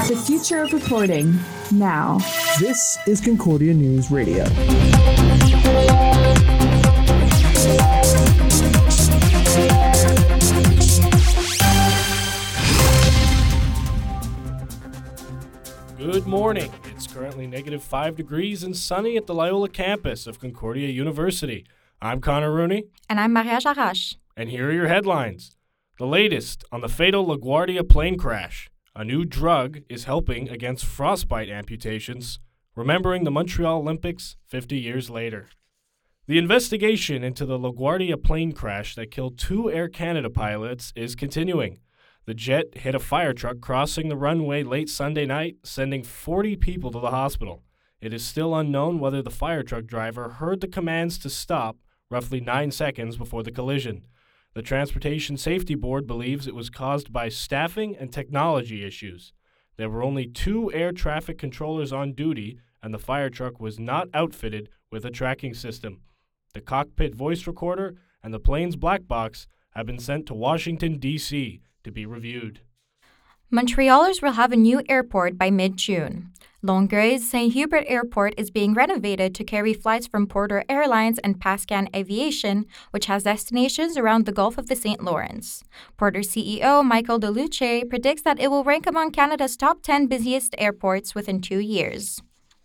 The future of reporting, now. This is Concordia News Radio. Good morning. It's currently -5 degrees and sunny at the Loyola campus of Concordia University. I'm Connor Rooney. And I'm Maria Jarache. And here are your headlines. The latest on the fatal LaGuardia plane crash. A new drug is helping against frostbite amputations, remembering the Montreal Olympics 50 years later. The investigation into the LaGuardia plane crash that killed 2 Air Canada pilots is continuing. The jet hit a fire truck crossing the runway late Sunday night, sending 40 people to the hospital. It is still unknown whether the fire truck driver heard the commands to stop roughly 9 seconds before the collision. The Transportation Safety Board believes it was caused by staffing and technology issues. There were only 2 air traffic controllers on duty, and the fire truck was not outfitted with a tracking system. The cockpit voice recorder and the plane's black box have been sent to Washington, D.C. to be reviewed. Montrealers will have a new airport by mid-June. Longueuil's St. Hubert Airport is being renovated to carry flights from Porter Airlines and Pascan Aviation, which has destinations around the Gulf of the St. Lawrence. Porter CEO Michael DeLuce predicts that it will rank among Canada's top 10 busiest airports within 2 years.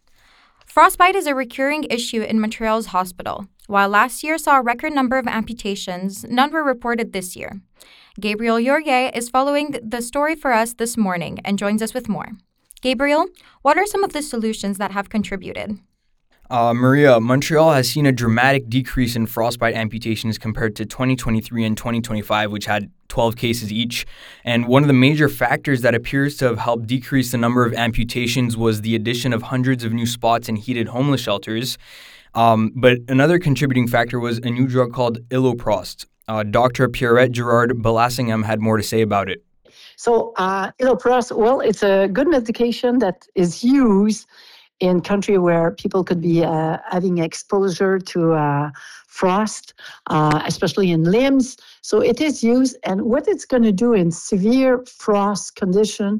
Frostbite is a recurring issue in Montreal's hospital. While last year saw a record number of amputations, none were reported this year. Gabriel Yorge is following the story for us this morning and joins us with more. Gabriel, what are some of the solutions that have contributed? Maria, Montreal has seen a dramatic decrease in frostbite amputations compared to 2023 and 2025, which had 12 cases each. And one of the major factors that appears to have helped decrease the number of amputations was the addition of hundreds of new spots in heated homeless shelters. But another contributing factor was a new drug called Iloprost. Dr. Pierrette Girard-Bellassinghem had more to say about it. So, Iloprost, well, it's a good medication that is used in country where people could be having exposure to frost, especially in limbs. So it is used, and what it's going to do in severe frost condition,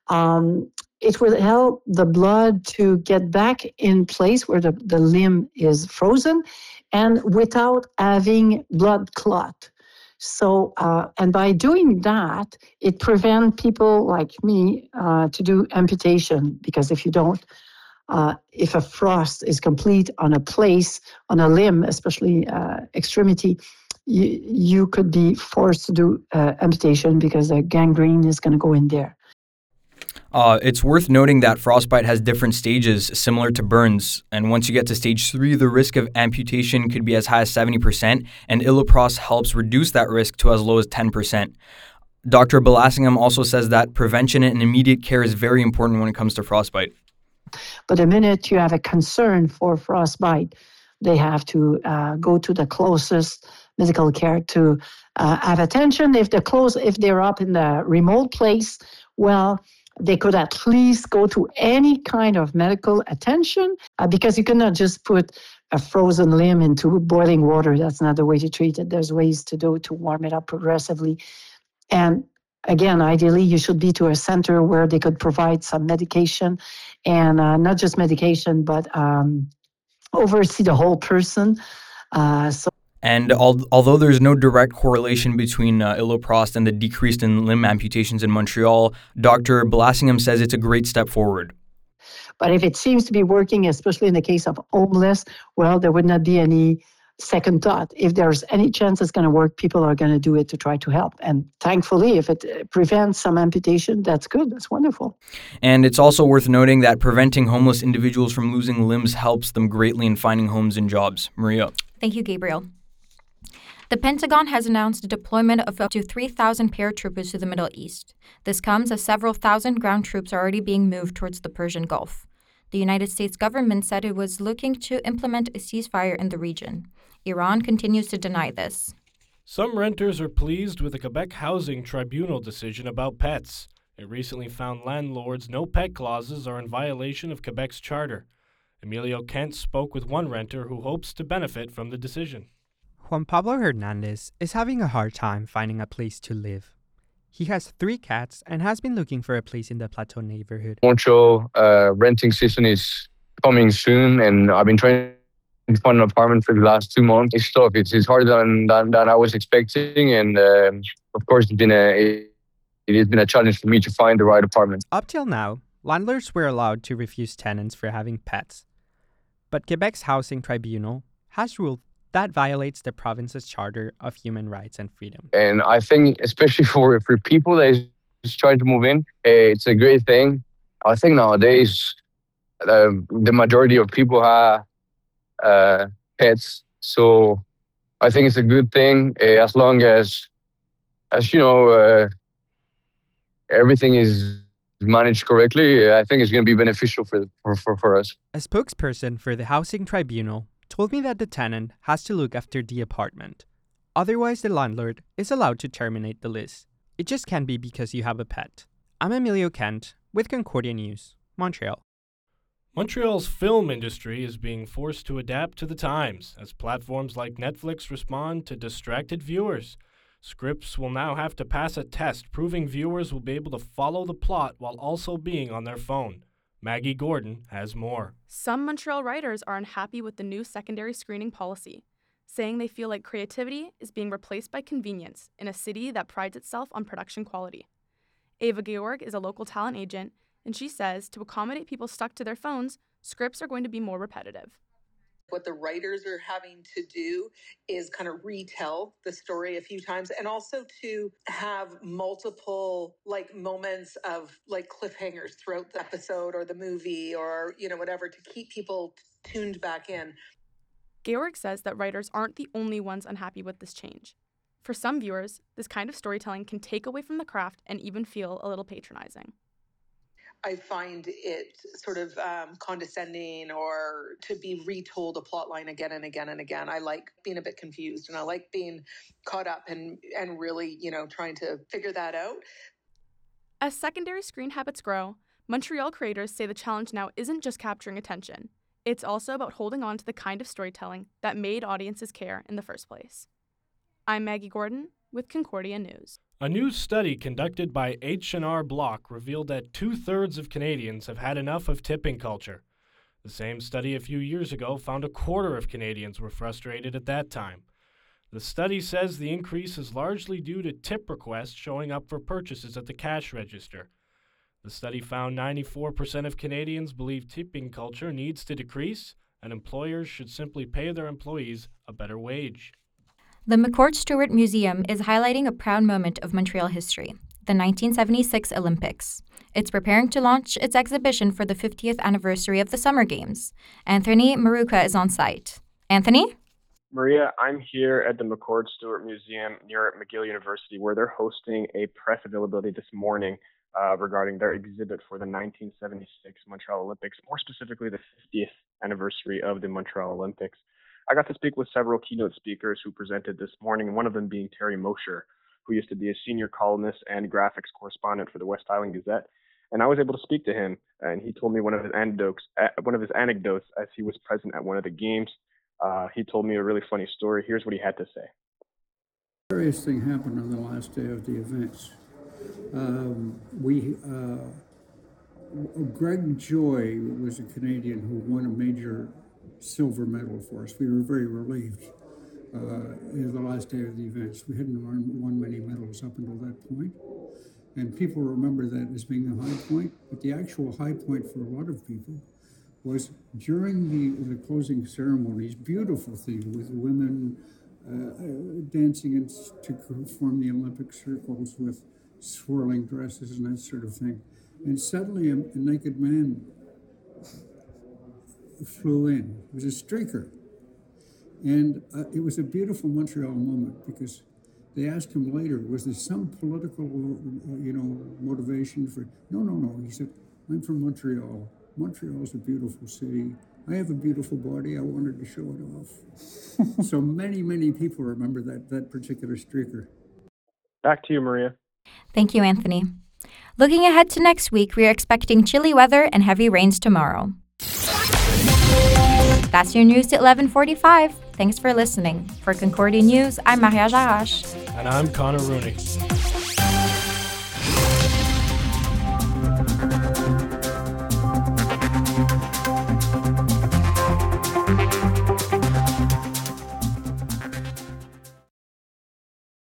it will help the blood to get back in place where the limb is frozen and without having blood clot. So, and by doing that, it prevents people like me to do amputation, because if you don't, if a frost is complete on a place, on a limb, especially extremity, you could be forced to do amputation because the gangrene is going to go in there. It's worth noting that frostbite has different stages similar to burns, and once you get to stage 3, the risk of amputation could be as high as 70%, and Iloprost helps reduce that risk to as low as 10%. Dr. Bellassinghem also says that prevention and immediate care is very important when it comes to frostbite. But the minute you have a concern for frostbite, they have to go to the closest medical care to have attention. If they're up in the remote place, well, they could at least go to any kind of medical attention, because you cannot just put a frozen limb into boiling water. That's not the way to treat it. There's ways to do it to warm it up progressively. And again, ideally, you should be to a center where they could provide some medication, and not just medication, but oversee the whole person. And although there's no direct correlation between Iloprost and the decrease in limb amputations in Montreal, Dr. Bellassinghem says it's a great step forward. But if it seems to be working, especially in the case of homeless, well, there would not be any second thought. If there's any chance it's going to work, people are going to do it to try to help. And thankfully, if it prevents some amputation, that's good. That's wonderful. And it's also worth noting that preventing homeless individuals from losing limbs helps them greatly in finding homes and jobs. Maria. Thank you, Gabriel. The Pentagon has announced the deployment of up to 3,000 paratroopers to the Middle East. This comes as several thousand ground troops are already being moved towards the Persian Gulf. The United States government said it was looking to implement a ceasefire in the region. Iran continues to deny this. Some renters are pleased with the Quebec Housing Tribunal decision about pets. It recently found landlords' no pet clauses are in violation of Quebec's charter. Emilio Kent spoke with one renter who hopes to benefit from the decision. Juan Pablo Hernandez is having a hard time finding a place to live. He has 3 cats and has been looking for a place in the Plateau neighborhood. Montreal renting season is coming soon, and I've been trying to find an apartment for the last 2 months. It's tough. It's harder than I was expecting, and of course, it has been a challenge for me to find the right apartment. Up till now, landlords were allowed to refuse tenants for having pets. But Quebec's Housing Tribunal has ruled that violates the province's Charter of Human Rights and Freedom. And I think, especially for people that is trying to move in, it's a great thing. I think nowadays, the majority of people have pets. So I think it's a good thing as long as everything is managed correctly. I think it's going to be beneficial for us. A spokesperson for the Housing Tribunal told me that the tenant has to look after the apartment. Otherwise, the landlord is allowed to terminate the lease. It just can't be because you have a pet. I'm Emilio Kent with Concordia News, Montreal. Montreal's film industry is being forced to adapt to the times as platforms like Netflix respond to distracted viewers. Scripts will now have to pass a test proving viewers will be able to follow the plot while also being on their phone. Maggie Gordon has more. Some Montreal writers are unhappy with the new secondary screening policy, saying they feel like creativity is being replaced by convenience in a city that prides itself on production quality. Ava Georg is a local talent agent, and she says to accommodate people stuck to their phones, scripts are going to be more repetitive. What the writers are having to do is kind of retell the story a few times, and also to have multiple moments of cliffhangers throughout the episode or the movie or whatever, to keep people tuned back in. Georg says that writers aren't the only ones unhappy with this change. For some viewers, this kind of storytelling can take away from the craft and even feel a little patronizing. I find it sort of condescending or to be retold a plot line again and again and again. I like being a bit confused, and I like being caught up and really, trying to figure that out. As secondary screen habits grow, Montreal creators say the challenge now isn't just capturing attention. It's also about holding on to the kind of storytelling that made audiences care in the first place. I'm Maggie Gordon with Concordia News. A new study conducted by H&R Block revealed that 2/3 of Canadians have had enough of tipping culture. The same study a few years ago found 1/4 of Canadians were frustrated at that time. The study says the increase is largely due to tip requests showing up for purchases at the cash register. The study found 94% of Canadians believe tipping culture needs to decrease, and employers should simply pay their employees a better wage. The McCord Stewart Museum is highlighting a proud moment of Montreal history, the 1976 Olympics. It's preparing to launch its exhibition for the 50th anniversary of the Summer Games. Anthony Maruca is on site. Anthony? Maria, I'm here at the McCord Stewart Museum near McGill University, where they're hosting a press availability this morning regarding their exhibit for the 1976 Montreal Olympics, more specifically the 50th anniversary of the Montreal Olympics. I got to speak with several keynote speakers who presented this morning, one of them being Terry Mosher, who used to be a senior columnist and graphics correspondent for the West Island Gazette. And I was able to speak to him, and he told me one of his anecdotes as he was present at one of the games. He told me a really funny story. Here's what he had to say. Various thing happened on the last day of the events. Greg Joy was a Canadian who won a major silver medal for us. We were very relieved in the last day of the events. We hadn't won many medals up until that point. And people remember that as being a high point. But the actual high point for a lot of people was during the closing ceremonies, beautiful thing with women dancing to form the Olympic circles with swirling dresses and that sort of thing. And suddenly a naked man flew in. It was a streaker. And it was a beautiful Montreal moment because they asked him later, was there some political, motivation for, no. He said, I'm from Montreal. Montreal is a beautiful city. I have a beautiful body. I wanted to show it off. So many people remember that particular streaker. Back to you, Maria. Thank you, Anthony. Looking ahead to next week, we are expecting chilly weather and heavy rains tomorrow. That's your news at 11:45. Thanks for listening. For Concordia News, I'm Maria Jarache. And I'm Connor Rooney.